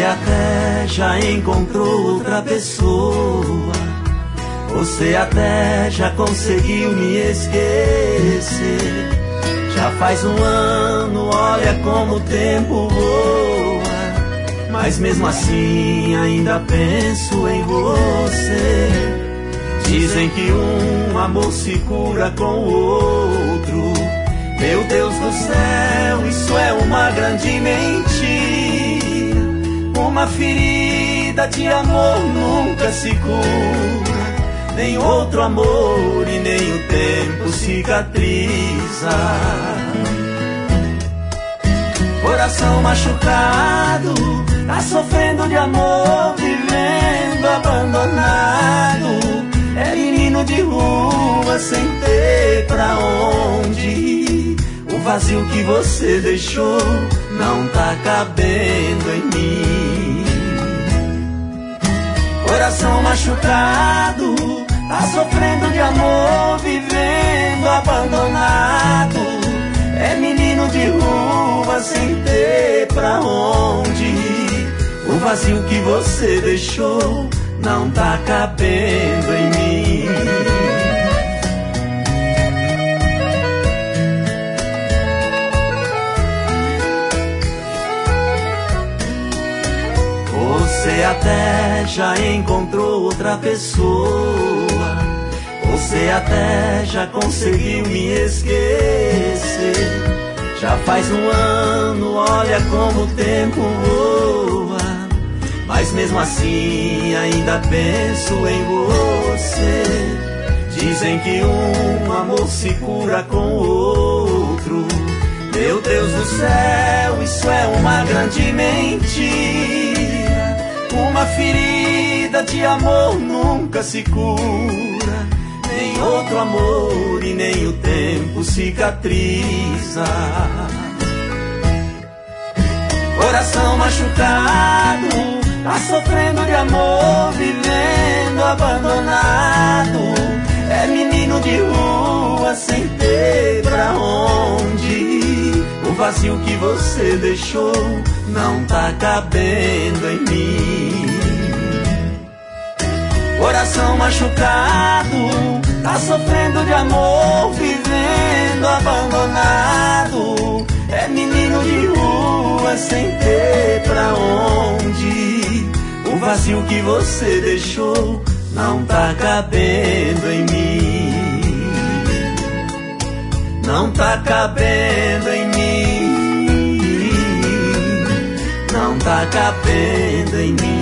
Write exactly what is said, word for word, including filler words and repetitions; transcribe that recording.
até já encontrou outra pessoa, você até já conseguiu me esquecer. Já faz um ano, olha como o tempo voa, mas mesmo assim ainda penso em você. Dizem que um amor se cura com o outro. Meu Deus do céu, isso é uma grande mentira. Uma ferida de amor nunca se cura, nem outro amor e nem o tempo cicatriza. Coração machucado, tá sofrendo de amor, vivendo abandonado. É menino de rua sem ter pra onde ir. O vazio que você deixou não tá cabendo em mim. Coração machucado, tá sofrendo de amor, vivendo abandonado. É menino de rua sem ter pra onde ir. O vazio que você deixou não tá cabendo em mim. Você até já encontrou outra pessoa, você até já conseguiu me esquecer. Já faz um ano, olha como o tempo voa, mas mesmo assim ainda penso em você. Dizem que um amor se cura com o outro. Meu Deus do céu, isso é uma grande mentira. Uma ferida de amor nunca se cura, nem outro amor e nem o tempo cicatriza. Coração machucado, tá sofrendo de amor, vivendo abandonado. É menino de rua sem ter pra onde ir. O vazio que você deixou não tá cabendo em mim. Coração machucado, tá sofrendo de amor, vivendo abandonado. É menino de rua sem ter pra onde ir. O vazio que você deixou não tá cabendo em mim. Não tá cabendo em mim. Não tá cabendo em mim.